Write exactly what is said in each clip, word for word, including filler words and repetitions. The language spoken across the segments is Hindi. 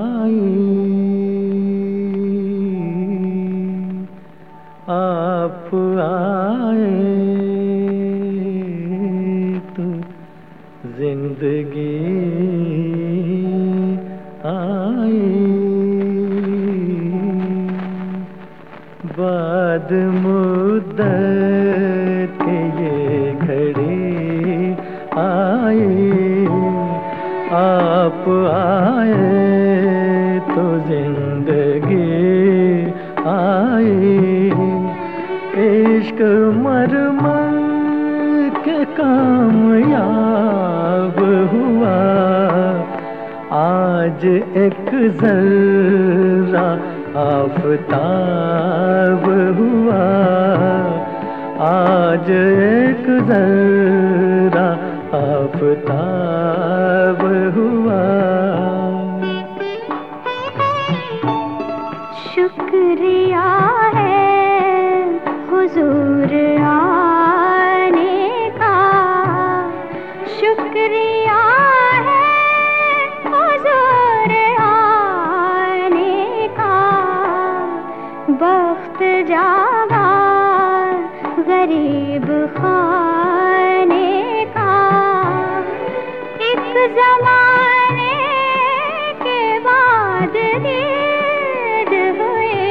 आप आए तो जिंदगी आई। बाद मुद्दत के ये घड़ी आई। आप आए तो जिंदगी आई। इश्क मरमर के कामयाब हुआ। आज एक जर्रा आफताब हुआ। आज एक जर्रा आफताब हुआ। शुक्रिया है हुजूर आने का। शुक्रिया है हुजूर आने का। बख्त जागा गरीब खाने का। एक जमाने के बाद ईद हुए।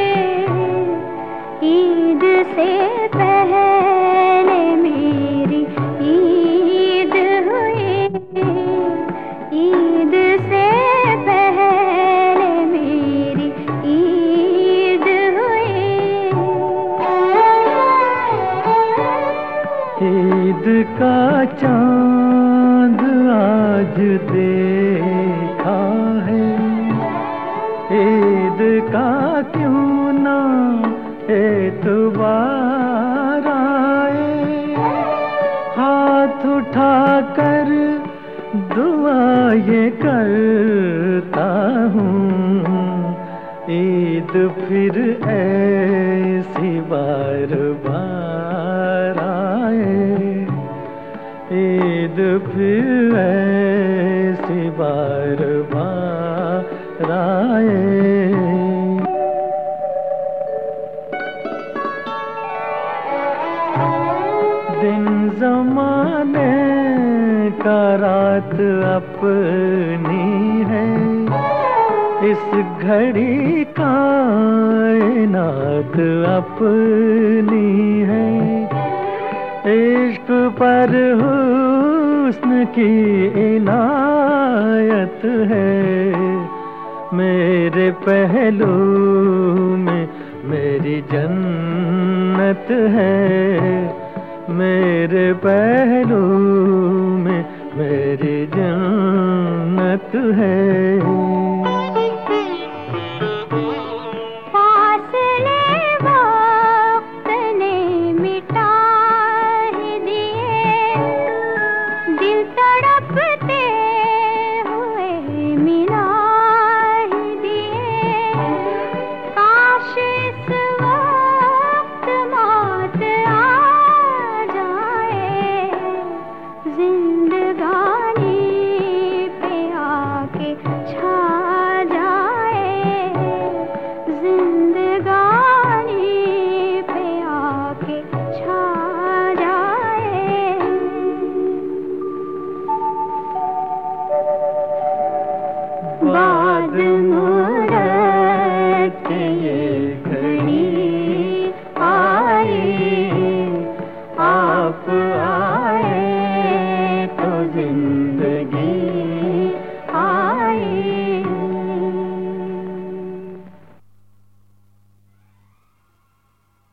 ईद से पहले मेरी ईद हुई। ईद से पहले मेरी ईद हुई। ईद का चांद आज देखा है। ईद का क्यों ना एतबार आए। हाथ उठाकर दुआ ये करता हूँ। ईद फिर ऐसी बार बार आए। ईद फिर ऐसी बार बार आए। दिन ज़माने का रात अपनी है। इस घड़ी कायनात अपनी है। इश्क पर हुस्न की इनायत है। मेरे पहलू में मेरी जन्नत है। मेरे पहलू में मेरी जन्नत है।